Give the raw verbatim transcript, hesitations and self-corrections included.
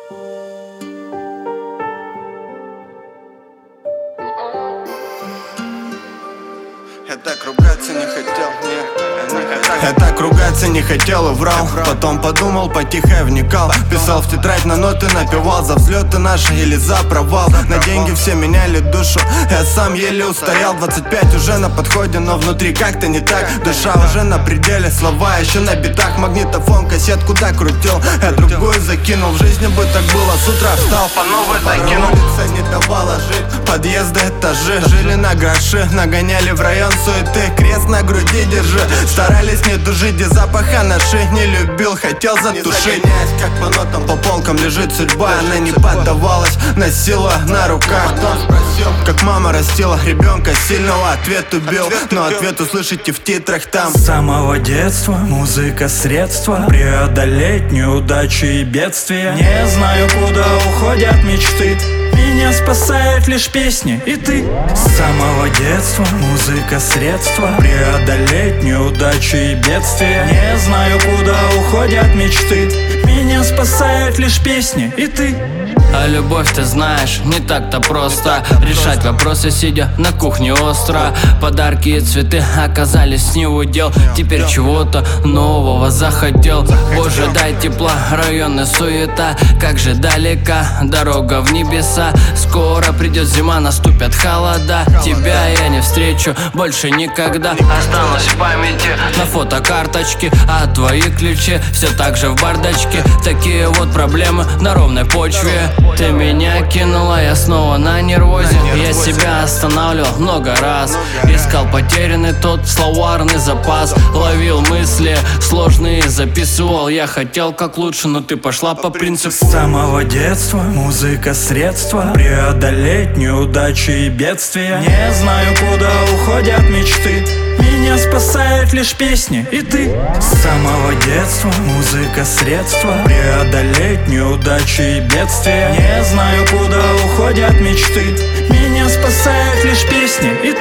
Я так ругаться не хотел, не, не хотел. Я так ругаться не хотел и врал. Потом подумал, потихо вникал. Писал в тетрадь на ноты, напевал за взлеты наши или за провал. На деньги все меняли душу, я сам еле устоял. Двадцать пять уже на подходе, но внутри как-то не так. Душа уже на пределе, слова еще на битах. Магнитофон, кассетку докрутил, я другую закинул. В жизни бы так было, с утра встал, по новой закинул. Улица не давала жить, подъезды, этажи. Жили на гроши, нагоняли в район суеты. Крест на груди держи, старались не тужить. И запаха на шее не любил, хотел затушить. Не загоняясь, как по нотам, по полкам лежит судьба. Она не поддавалась, носила на руках. Потом спросил, как мама растила ребенка сильного. Ответ убил, но ответ услышите в титрах там. С самого детства музыка средство преодолеть неудачи и бедствия. Не знаю, куда уходят мечты, меня спасают лишь песни и ты. С самого детства музыка средство преодолеть неудачи и бедствия. Не знаю, куда уходят мечты, меня спасают лишь песни и ты. А любовь, ты знаешь, не так-то просто решать вопросы, сидя на кухне остро. Подарки и цветы оказались не удел. Теперь чего-то нового захотел. Боже, дай тепла, районная суета. Как же далека дорога в небеса. Скоро придет зима, наступят холода. Тебя я не встречу больше никогда. Останусь в памяти на фотокарточке, а твои ключи все так же в бардачке. Такие вот проблемы на ровной почве. Ты меня кинула, я снова на нервозе. Я себя останавливал много раз. Искал потерянный тот словарный запас. Ловил мысли сложные, записывал. Я хотел как лучше, но ты пошла по принципу. С самого детства музыка средство преодолеть неудачи и бедствия. Не знаю, куда уходят мечты, меня спасают лишь песни и ты. С самого детства музыка средство преодолеть неудачи и бедствия. Не знаю, куда уходят мечты, меня спасают лишь песни и